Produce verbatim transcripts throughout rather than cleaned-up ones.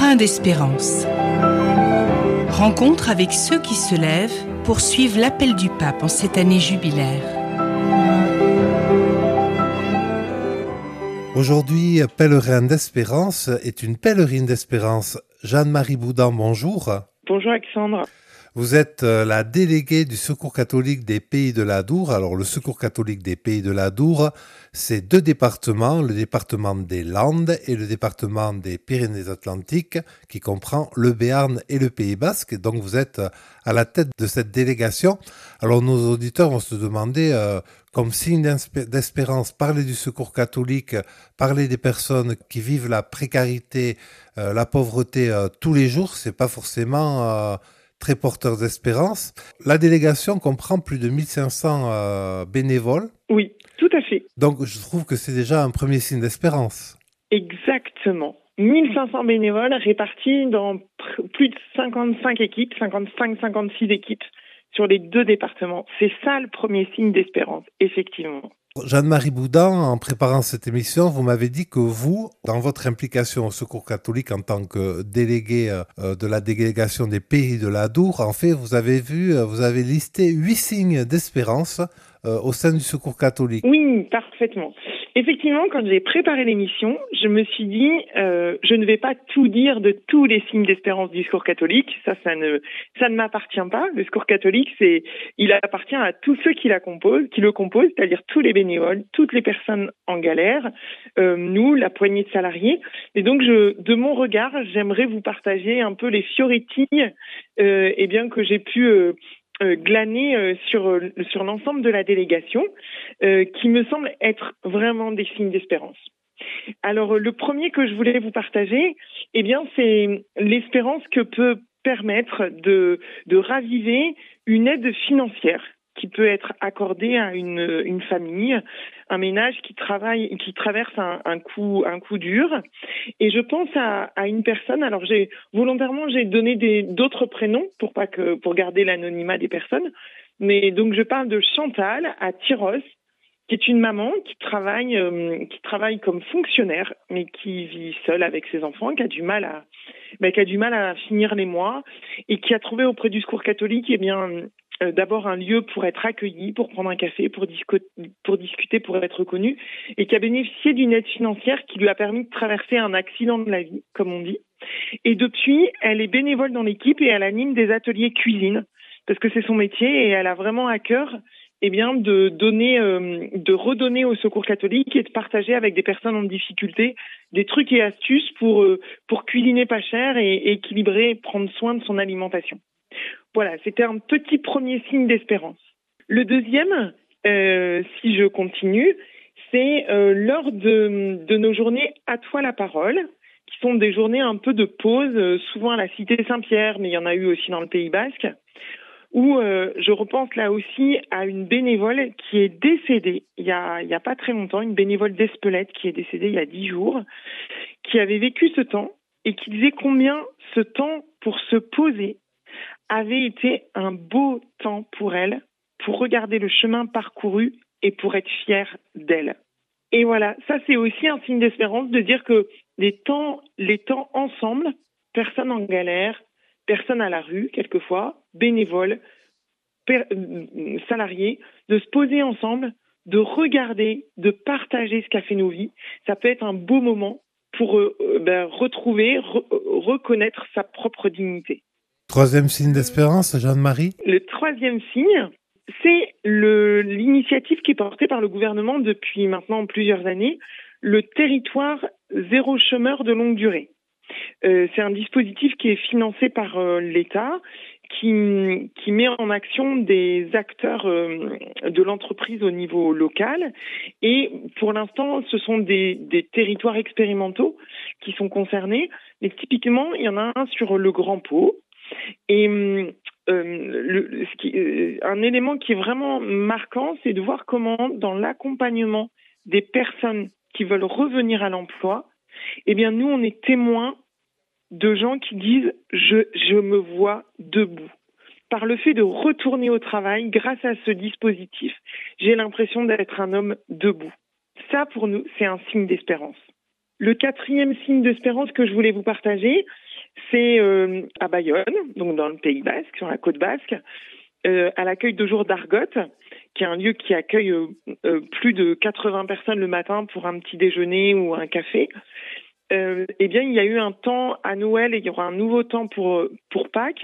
Grain d'espérance. Rencontre avec ceux qui se lèvent pour suivre l'appel du pape en cette année jubilaire. Aujourd'hui, Pèlerin d'Espérance est une pèlerine d'Espérance. Jeanne-Marie Boudin, bonjour. Bonjour Alexandre. Vous êtes la déléguée du Secours catholique des Pays de l'Adour. Alors, le Secours catholique des Pays de l'Adour, c'est deux départements, le département des Landes et le département des Pyrénées-Atlantiques, qui comprend le Béarn et le Pays basque. Donc, vous êtes à la tête de cette délégation. Alors, nos auditeurs vont se demander, euh, comme signe d'espérance, parler du Secours catholique, parler des personnes qui vivent la précarité, euh, la pauvreté euh, tous les jours, c'est pas forcément... Euh, très porteur d'espérance. La délégation comprend plus de mille cinq cents euh, bénévoles. Oui, tout à fait. Donc, je trouve que c'est déjà un premier signe d'espérance. Exactement. mille cinq cents bénévoles répartis dans pr- plus de cinquante-cinq équipes, cinquante-cinq cinquante-six équipes sur les deux départements. C'est ça le premier signe d'espérance, effectivement. Jeanne-Marie Boudin, en préparant cette émission, vous m'avez dit que vous, dans votre implication au Secours catholique en tant que délégué euh, de la délégation des Pays de l'Adour, en fait, vous avez vu, vous avez listé huit signes d'espérance euh, au sein du Secours catholique. Oui, parfaitement. Effectivement, quand j'ai préparé l'émission, je me suis dit, euh, je ne vais pas tout dire de tous les signes d'espérance du Secours catholique. Ça, ça ne, ça ne m'appartient pas. Le Secours catholique, c'est, il appartient à tous ceux qui la composent, qui le composent, c'est-à-dire tous les bénévoles, toutes les personnes en galère, euh, nous, la poignée de salariés. Et donc, je, de mon regard, j'aimerais vous partager un peu les fioritines, euh, eh bien que j'ai pu euh, Euh, glané euh, sur euh, sur l'ensemble de la délégation, euh, qui me semble être vraiment des signes d'espérance. Alors, le premier que je voulais vous partager, eh bien, c'est l'espérance que peut permettre de de raviver une aide financière qui peut être accordée à une une famille, un ménage qui travaille, qui traverse un, un coup un coup dur. Et je pense à, à une personne. Alors, j'ai volontairement j'ai donné des d'autres prénoms pour pas que pour garder l'anonymat des personnes. Mais donc, je parle de Chantal à Tyros, qui est une maman qui travaille euh, qui travaille comme fonctionnaire, mais qui vit seule avec ses enfants, qui a du mal à ben, qui a du mal à finir les mois, et qui a trouvé auprès du Secours catholique, eh bien euh, d'abord un lieu pour être accueilli, pour prendre un café, pour, disco- pour discuter, pour être reconnu, et qui a bénéficié d'une aide financière qui lui a permis de traverser un accident de la vie, comme on dit. Et depuis, elle est bénévole dans l'équipe et elle anime des ateliers cuisine, parce que c'est son métier, et elle a vraiment à cœur eh bien, de donner, euh, de redonner au Secours catholique et de partager avec des personnes en difficulté des trucs et astuces pour euh, pour cuisiner pas cher et, et équilibrer, prendre soin de son alimentation. Voilà, c'était un petit premier signe d'espérance. Le deuxième, euh, si je continue, c'est euh, lors de, de nos journées À toi la parole, qui sont des journées un peu de pause, euh, souvent à la Cité Saint-Pierre, mais il y en a eu aussi dans le Pays basque, où euh, je repense là aussi à une bénévole qui est décédée il y a, il y a pas très longtemps, une bénévole d'Espelette qui est décédée il y a dix jours, qui avait vécu ce temps et qui disait combien ce temps pour se poser avait été un beau temps pour elle, pour regarder le chemin parcouru et pour être fière d'elle. Et voilà, ça c'est aussi un signe d'espérance de dire que les temps, les temps ensemble, personnes en galère, personnes à la rue quelquefois, bénévoles, per, euh, salariés, de se poser ensemble, de regarder, de partager ce qu'a fait nos vies, ça peut être un beau moment pour euh, ben, retrouver, re, reconnaître sa propre dignité. Troisième signe d'espérance, Jeanne-Marie ? Le troisième signe, c'est le, l'initiative qui est portée par le gouvernement depuis maintenant plusieurs années, le territoire zéro chômeur de longue durée. Euh, c'est un dispositif qui est financé par euh, l'État, qui, qui met en action des acteurs euh, de l'entreprise au niveau local. Et pour l'instant, ce sont des, des territoires expérimentaux qui sont concernés. Mais typiquement, il y en a un sur le Grand Pau. Et euh, le, ce qui, euh, un élément qui est vraiment marquant, c'est de voir comment, dans l'accompagnement des personnes qui veulent revenir à l'emploi, eh bien, nous, on est témoins de gens qui disent « je, je me vois debout ». Par le fait de retourner au travail, grâce à ce dispositif, j'ai l'impression d'être un homme debout. Ça, pour nous, c'est un signe d'espérance. Le quatrième signe d'espérance que je voulais vous partager, C'est euh, à Bayonne, donc dans le Pays Basque, sur la côte basque, euh, à l'accueil de jour d'Argote, qui est un lieu qui accueille euh, euh, plus de quatre-vingts personnes le matin pour un petit déjeuner ou un café. Euh, eh bien, il y a eu un temps à Noël et il y aura un nouveau temps pour pour Pâques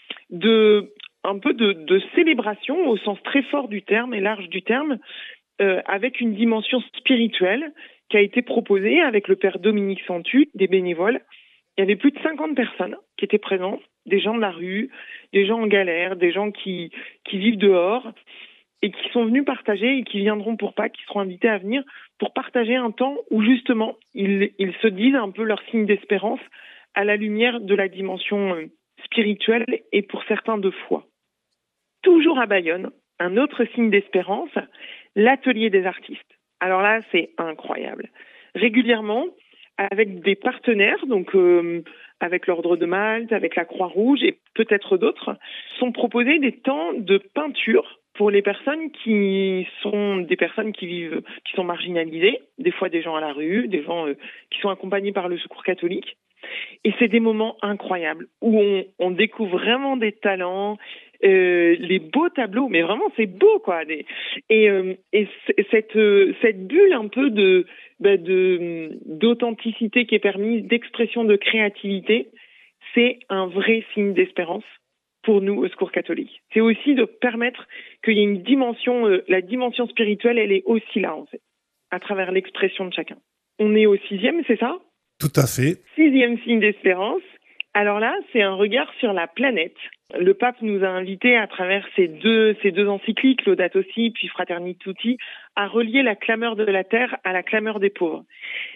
de un peu de, de célébration au sens très fort du terme et large du terme, euh, avec une dimension spirituelle qui a été proposée avec le père Dominique Santu, des bénévoles. Il y avait plus de cinquante personnes qui étaient présentes, des gens de la rue, des gens en galère, des gens qui qui vivent dehors et qui sont venus partager et qui viendront pour Pâques, qui seront invités à venir pour partager un temps où justement ils, ils se disent un peu leur signe d'espérance à la lumière de la dimension spirituelle et pour certains de foi. Toujours à Bayonne, un autre signe d'espérance, l'atelier des artistes. Alors là, c'est incroyable. Régulièrement, avec des partenaires, donc euh, avec l'Ordre de Malte, avec la Croix-Rouge et peut-être d'autres, sont proposés des temps de peinture pour les personnes qui sont des personnes qui vivent, qui sont marginalisées, des fois des gens à la rue, des gens euh, qui sont accompagnés par le Secours catholique. Et c'est des moments incroyables où on, on découvre vraiment des talents, euh, les beaux tableaux, mais vraiment c'est beau quoi. Des, et euh, et cette cette bulle un peu de bah, de d'authenticité qui est permise, d'expression de créativité, c'est un vrai signe d'espérance pour nous au Secours catholique. C'est aussi de permettre qu'il y ait une dimension, euh, la dimension spirituelle, elle est aussi là en fait, à travers l'expression de chacun. On est au sixième, c'est ça ? Tout à fait. Sixième signe d'espérance. Alors là, c'est un regard sur la planète. Le pape nous a invités à travers ces deux, ces deux encycliques, Laudato Si, puis Fratelli Tutti, à relier la clameur de la terre à la clameur des pauvres.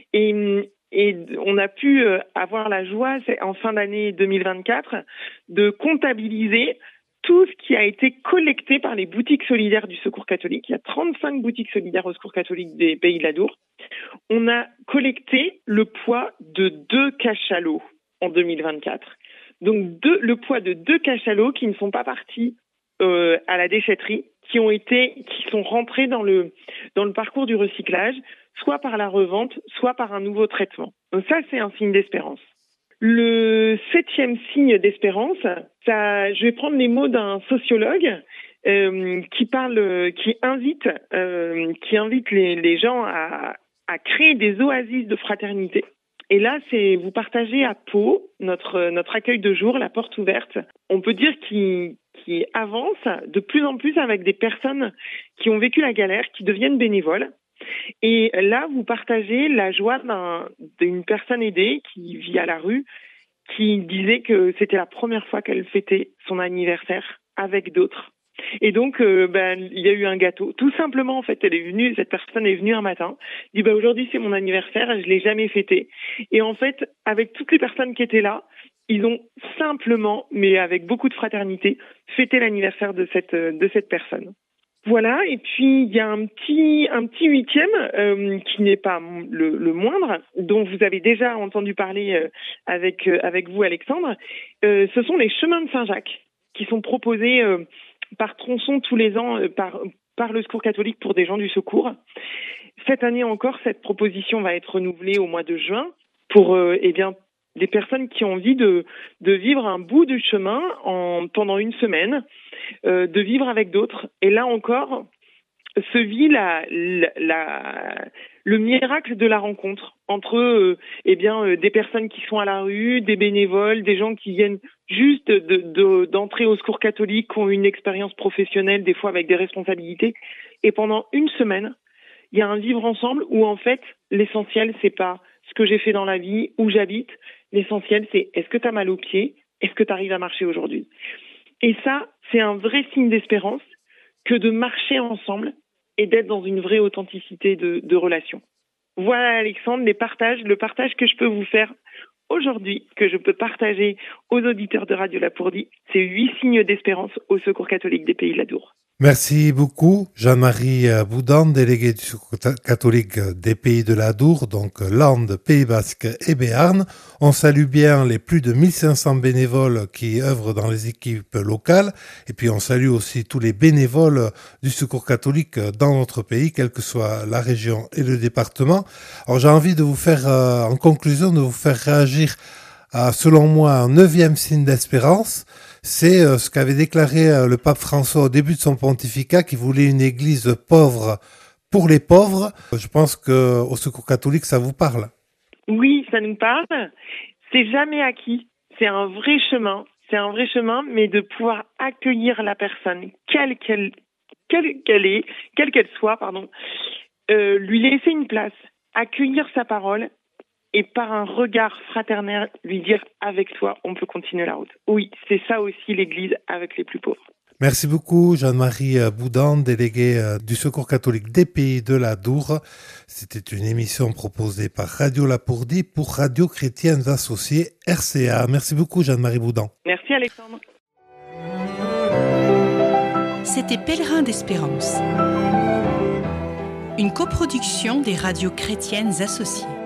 Et, et on a pu avoir la joie, en fin d'année deux mille vingt-quatre, de comptabiliser tout ce qui a été collecté par les boutiques solidaires du Secours catholique. Il y a trente-cinq boutiques solidaires au Secours catholique des Pays de la Dour. On a collecté le poids de deux cachalots en deux mille vingt-quatre. Donc deux, le poids de deux cachalots qui ne sont pas partis euh, à la déchetterie, qui ont été, qui sont rentrés dans le dans le parcours du recyclage, soit par la revente, soit par un nouveau traitement. Donc ça, c'est un signe d'espérance. Le septième signe d'espérance, ça, je vais prendre les mots d'un sociologue euh, qui parle, qui invite, euh, qui invite les, les gens à, à créer des oasis de fraternité. Et là, c'est vous partagez à Pau notre notre accueil de jour, la porte ouverte. On peut dire qu'il qui avance de plus en plus avec des personnes qui ont vécu la galère, qui deviennent bénévoles. Et là, vous partagez la joie d'un, d'une personne aidée qui vit à la rue, qui disait que c'était la première fois qu'elle fêtait son anniversaire avec d'autres. Et donc, euh, ben, il y a eu un gâteau. Tout simplement, en fait, elle est venue, cette personne est venue un matin, dit, bah, aujourd'hui, c'est mon anniversaire, je l'ai jamais fêté. Et en fait, avec toutes les personnes qui étaient là, ils ont simplement, mais avec beaucoup de fraternité, fêté l'anniversaire de cette, de cette personne. Voilà, et puis il y a un petit un petit huitième euh, qui n'est pas le, le moindre, dont vous avez déjà entendu parler euh, avec euh, avec vous Alexandre. Euh, ce sont les chemins de Saint-Jacques qui sont proposés euh, par tronçon tous les ans euh, par par le Secours catholique pour des gens du secours. Cette année encore, cette proposition va être renouvelée au mois de juin pour euh, eh bien des personnes qui ont envie de de vivre un bout du chemin en pendant une semaine. Euh, de vivre avec d'autres. Et là encore, se vit la, la, la, le miracle de la rencontre entre euh, eh bien, euh, des personnes qui sont à la rue, des bénévoles, des gens qui viennent juste de, de, d'entrer au Secours catholique, qui ont une expérience professionnelle, des fois avec des responsabilités. Et pendant une semaine, il y a un vivre ensemble où en fait, l'essentiel, c'est pas ce que j'ai fait dans la vie, où j'habite. L'essentiel, c'est est-ce que tu as mal aux pieds? Est-ce que tu arrives à marcher aujourd'hui? Et ça, c'est un vrai signe d'espérance que de marcher ensemble et d'être dans une vraie authenticité de, de relation. Voilà Alexandre, les partages, le partage que je peux vous faire aujourd'hui, que je peux partager aux auditeurs de Radio Lapourdie, c'est huit signes d'espérance au Secours catholique des Pays de la Dour. Merci beaucoup, Jean-Marie Boudin, délégué du Secours catholique des Pays de la Dour, donc Landes, Pays Basque et Béarn. On salue bien les plus de mille cinq cents bénévoles qui œuvrent dans les équipes locales. Et puis on salue aussi tous les bénévoles du Secours catholique dans notre pays, quelle que soit la région et le département. Alors j'ai envie de vous faire, euh, en conclusion, de vous faire réagir a, selon moi, un neuvième signe d'espérance. C'est euh, ce qu'avait déclaré euh, le pape François au début de son pontificat, qui voulait une église pauvre pour les pauvres. Je pense qu'au Secours catholique, ça vous parle. Oui, ça nous parle. C'est jamais acquis. C'est un vrai chemin. C'est un vrai chemin, mais de pouvoir accueillir la personne, quelle qu'elle, quelle qu'elle est, quelle qu'elle soit, pardon, euh, lui laisser une place, accueillir sa parole et par un regard fraternel lui dire avec toi, on peut continuer la route. Oui, c'est ça aussi l'Église avec les plus pauvres. Merci beaucoup Jeanne-Marie Boudin, déléguée du Secours catholique des Pays de l'Adour. C'était une émission proposée par Radio Lapourdie pour Radio Chrétiennes Associées R C A. Merci beaucoup Jeanne-Marie Boudin. Merci Alexandre. C'était Pèlerin d'Espérance, une coproduction des radios chrétiennes associées.